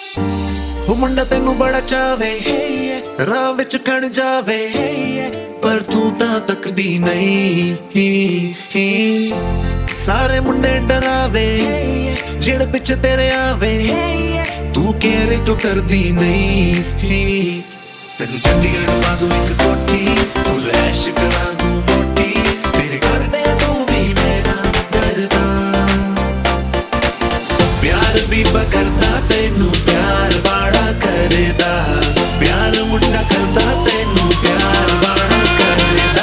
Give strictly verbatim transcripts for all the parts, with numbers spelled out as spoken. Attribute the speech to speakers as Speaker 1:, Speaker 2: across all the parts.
Speaker 1: ਉਹ ਮੁੰਡਾ ਤੈਨੂੰ ਬੜਾ ਚਾਵੇ, ਰਾਹ ਵਿੱਚ ਖੜ ਜਾਵੇ, ਪਰ ਤੂੰ ਤਾਂ ਤੱਕਦੀ ਨਹੀਂ। ਸਾਰੇ ਮੁੰਡੇ ਡਰਾਵੇ ਜਿਹੜੇ ਪਿੱਛੇ ਤੇਰੇ ਆਵੇ, ਤੂੰ ਕੇਰੇ ਤੋਂ ਕਰਦੀ ਨਹੀਂ। ਤੈਨੂੰ ਚੰਡੀਗੜ੍ਹ ਪਾ ਦੂੰ ਇੱਕ ਕੋਠੀ, ਫੁੱਲ ਐਸ਼ ਕਰਾਂ ਦੂੰ ਮੋਟੀ, ਤੇਰੇ ਕਰਦੇ ਤੂੰ ਵੀ ਮੇਰਾ ਡਰਦਾ। प्यार भी करदा तेनू प्यार बाड़ा करदा, प्यार मुंडा करदा तेनू प्यार बाड़ा करदा।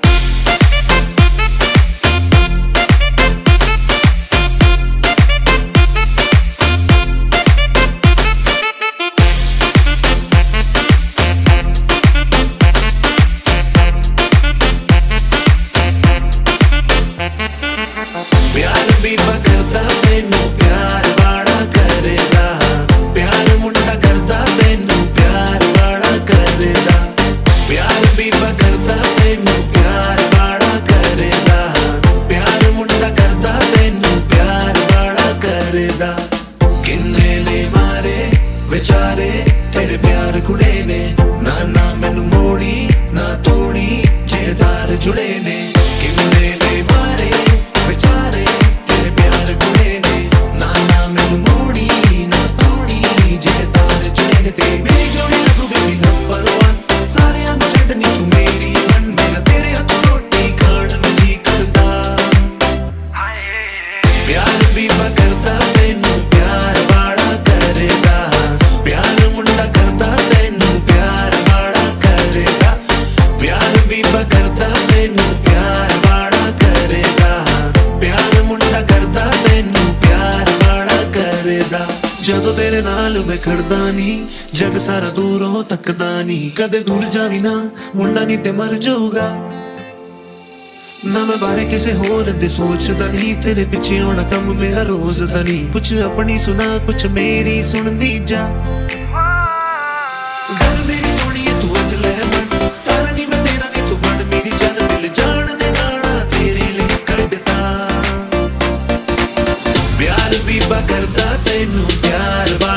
Speaker 1: प्यार भी करदा तेनू प्यार बाड़ा करदा, प्यार मुंडा करदा तेनू प्यार बाड़ा करदा। प्यार भी करदा तेनू प्यार बाड़ा करदा, प्यार मुंडा करदा तेनू प्यार बाड़ा करदा। किन्ने ने मारे बेचारे तेरे प्यार कुड़े ने, ना ना मैनू मोड़ी ना तोड़ी जे तार जुड़े ने। किन्ने ने मारे बेचारे तेरे प्यार कुड़े ने, ना ना मैनू मोड़ी ना तोड़ी जे तार जुड़े ने। तेरी मेरी जोड़ी लगू बेबी नंबर वन, सारे अंग छड्डनी तू मेरी मन, मेरा तेरे हत्थों रोटी खाण नूं जी करदा। प्यार भी करदा तैनू प्यार बाड़ा करदा, प्यार मुंडा करदा तैनू प्यार बाड़ा करदा। प्यार भी करदा तैनू प्यार बाड़ा करदा, प्यार मुंडा करदा तैनू प्यार बाड़ा करदा। ਜਦੋਂ ਤੇਰੇ ਨਾਲ ਮੈਂ ਖੜਦਾ ਨਹੀਂ, ਜਗ ਸਾਰਾ ਦੂਰੋਂ ਤੱਕਦਾ ਨਹੀਂ, ਕਦੇ ਦੂਰ ਜਾਵੀ ਨਾ ਮੁੰਡਾ ਨਹੀਂ ਤੇ ਮਰ ਜਾਊਗਾ। ਨਾ ਮੈਂ ਬਾਰੇ ਕਿਸੇ ਹੋਰ ਦੇ ਸੋਚਦਾ ਨਹੀਂ, ਤੇਰੇ ਪਿੱਛੇ ਆਉਣਾ ਕੰਮ ਮੇਰਾ ਰੋਜ਼ ਦਾ ਨਹੀਂ। ਕੁਛ ਆਪਣੀ ਸੁਣਾ ਕੁਛ ਮੇਰੀ ਸੁਣਦੀ ਜਾ, ਗੱਲ ਮੇਰੀ ਸੋਹਣੀਏ ਤੂੰ ਅੱਜ ਲੈ ਮਨ, ਤਾਰਾ ਨਹੀਂ ਮੈਂ ਤੇਰਾ ਨਹੀਂ ਤੂੰ ਬਣ ਮੇਰੀ ਜਾਨ, ਮਿਲ ਜਾਣ ਨੇ ਨਾਣਾ ਤੇਰੇ ਲਈ ਕੱਢਤਾ। प्यार भी करदा तैनू प्यार